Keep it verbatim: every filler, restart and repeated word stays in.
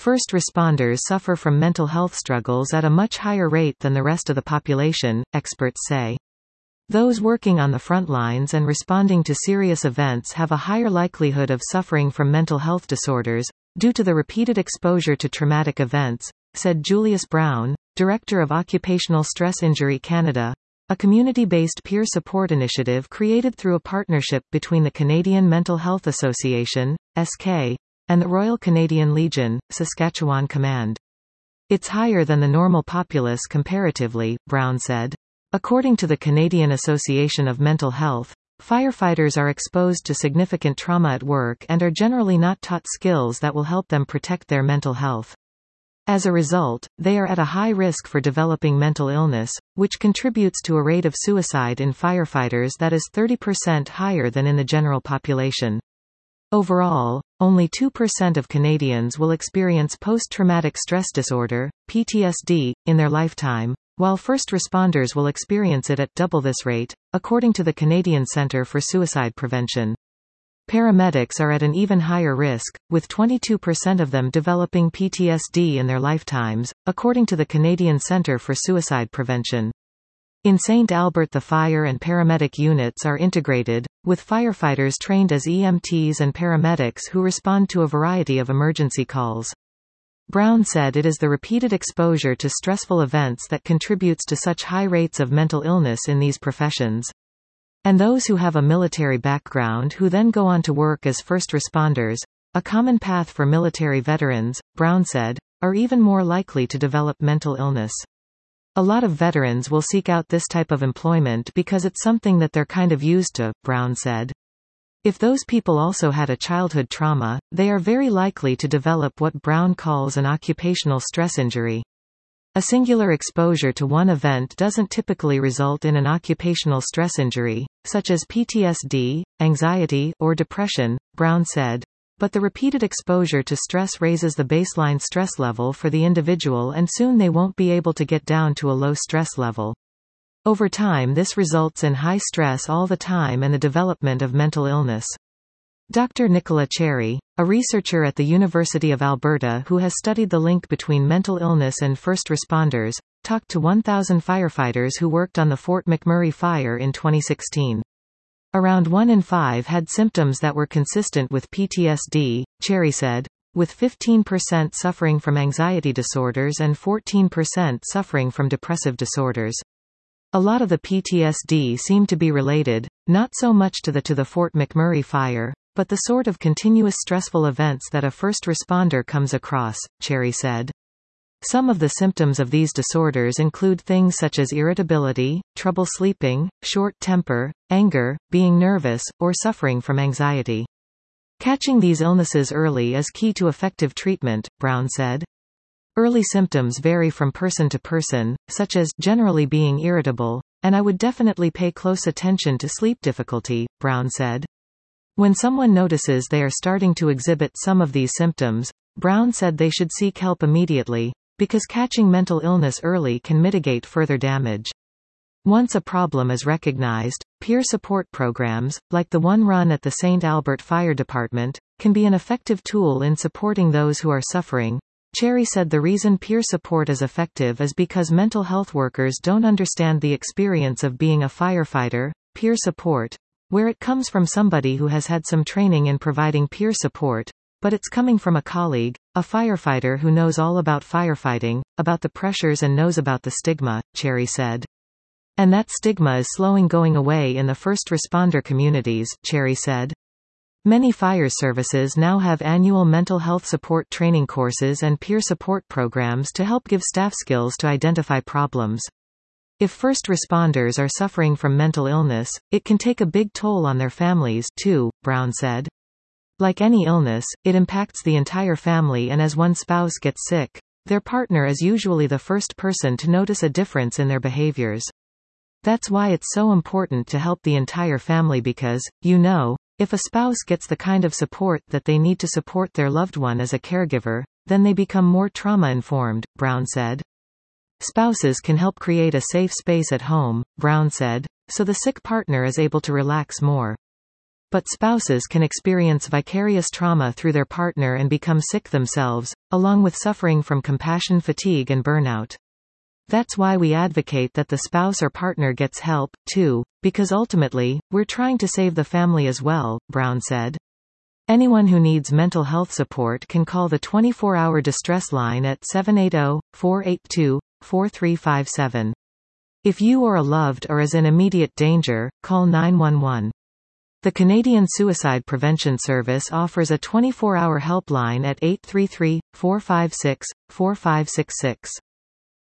First responders suffer from mental health struggles at a much higher rate than the rest of the population, experts say. Those working on the front lines and responding to serious events have a higher likelihood of suffering from mental health disorders, due to the repeated exposure to traumatic events, said Julius Brown, Director of Occupational Stress Injury Canada, a community-based peer support initiative created through a partnership between the Canadian Mental Health Association, S K, and the Royal Canadian Legion, Saskatchewan Command. It's higher than the normal populace comparatively, Brown said. According to the Canadian Association of Mental Health, firefighters are exposed to significant trauma at work and are generally not taught skills that will help them protect their mental health. As a result, they are at a high risk for developing mental illness, which contributes to a rate of suicide in firefighters that is thirty percent higher than in the general population. Overall, only two percent of Canadians will experience post-traumatic stress disorder, P T S D, in their lifetime, while first responders will experience it at double this rate, according to the Canadian Centre for Suicide Prevention. Paramedics are at an even higher risk, with twenty-two percent of them developing P T S D in their lifetimes, according to the Canadian Centre for Suicide Prevention. In Saint Albert, the fire and paramedic units are integrated, with firefighters trained as E M Ts and paramedics who respond to a variety of emergency calls. Brown said it is the repeated exposure to stressful events that contributes to such high rates of mental illness in these professions. And those who have a military background who then go on to work as first responders, a common path for military veterans, Brown said, are even more likely to develop mental illness. A lot of veterans will seek out this type of employment because it's something that they're kind of used to, Brown said. If those people also had a childhood trauma, they are very likely to develop what Brown calls an occupational stress injury. A singular exposure to one event doesn't typically result in an occupational stress injury, such as P T S D, anxiety, or depression, Brown said, but the repeated exposure to stress raises the baseline stress level for the individual and soon they won't be able to get down to a low stress level. Over time this results in high stress all the time and the development of mental illness. Doctor Nicola Cherry, a researcher at the University of Alberta who has studied the link between mental illness and first responders, talked to one thousand firefighters who worked on the Fort McMurray fire in twenty sixteen. Around one in five had symptoms that were consistent with P T S D, Cherry said, with fifteen percent suffering from anxiety disorders and fourteen percent suffering from depressive disorders. A lot of the P T S D seemed to be related, not so much to the to the Fort McMurray fire, but the sort of continuous stressful events that a first responder comes across, Cherry said. Some of the symptoms of these disorders include things such as irritability, trouble sleeping, short temper, anger, being nervous, or suffering from anxiety. Catching these illnesses early is key to effective treatment, Brown said. Early symptoms vary from person to person, such as generally being irritable, and I would definitely pay close attention to sleep difficulty, Brown said. When someone notices they are starting to exhibit some of these symptoms, Brown said they should seek help immediately, because catching mental illness early can mitigate further damage. Once a problem is recognized, peer support programs, like the one run at the Saint Albert Fire Department, can be an effective tool in supporting those who are suffering. Cherry said the reason peer support is effective is because mental health workers don't understand the experience of being a firefighter. Peer support, where it comes from somebody who has had some training in providing peer support, but it's coming from a colleague, a firefighter who knows all about firefighting, about the pressures and knows about the stigma, Cherry said. And that stigma is slowing going away in the first responder communities, Cherry said. Many fire services now have annual mental health support training courses and peer support programs to help give staff skills to identify problems. If first responders are suffering from mental illness, it can take a big toll on their families, too, Brown said. Like any illness, it impacts the entire family, and as one spouse gets sick, their partner is usually the first person to notice a difference in their behaviors. That's why it's so important to help the entire family because, you know, if a spouse gets the kind of support that they need to support their loved one as a caregiver, then they become more trauma-informed, Brown said. Spouses can help create a safe space at home, Brown said, so the sick partner is able to relax more. But spouses can experience vicarious trauma through their partner and become sick themselves, along with suffering from compassion fatigue and burnout. That's why we advocate that the spouse or partner gets help, too, because ultimately, we're trying to save the family as well, Brown said. Anyone who needs mental health support can call the twenty-four hour distress line at seven eight zero, four eight two, four three five seven. If you or a loved or is in immediate danger, call nine one one. The Canadian Suicide Prevention Service offers a twenty-four hour helpline at eight three three, four five six, four five six six.